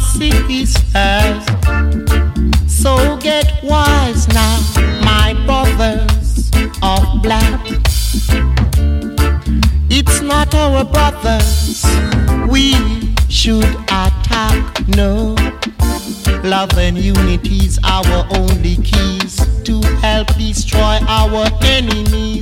sisters. So get wise now, my brothers of black. It's not our brothers we should attack, no. Love and unity's our only keys to help destroy our enemies.